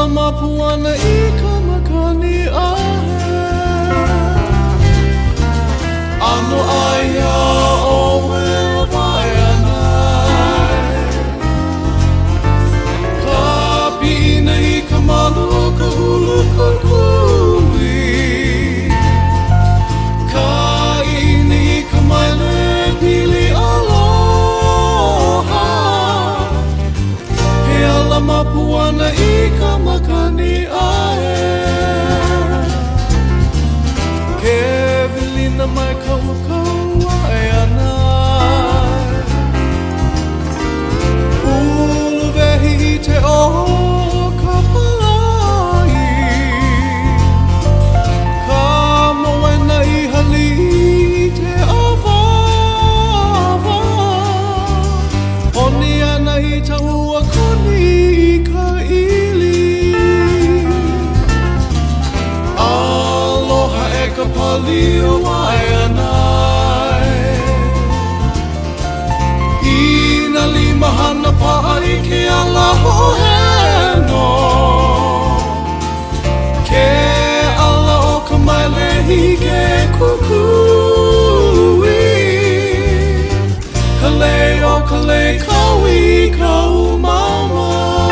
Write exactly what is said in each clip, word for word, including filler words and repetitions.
mapuana I ka makani ahe Ano aia o me wae anai Ka pina I ka malu ka hulu kukui Ka ini ka maile pili aloha He ala mapuana I ka makani ae Ke vilina mai kau kau ae anai Ulu vehi I te o ka palai Ka moena I hali te awava Honi ana I tahua koni I ka ili Aloha e ka pali o wae anai Ina lima hana pa'a I ke ala hoheno Ke ala o ka maile hige kukui Ka lei o ka lei kau I kau mama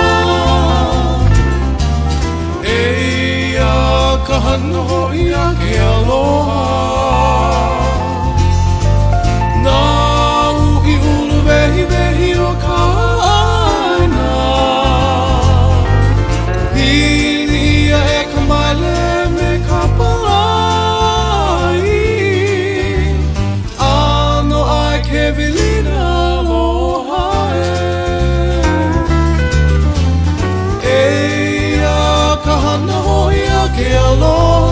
Eia ka hana hoi a ke aloha Nā ui ulu vehi vehi o ka aina Pili ia e ka maile me ka palai Ano ai ke vilina aloha e Eia ka hana hoi a ke aloha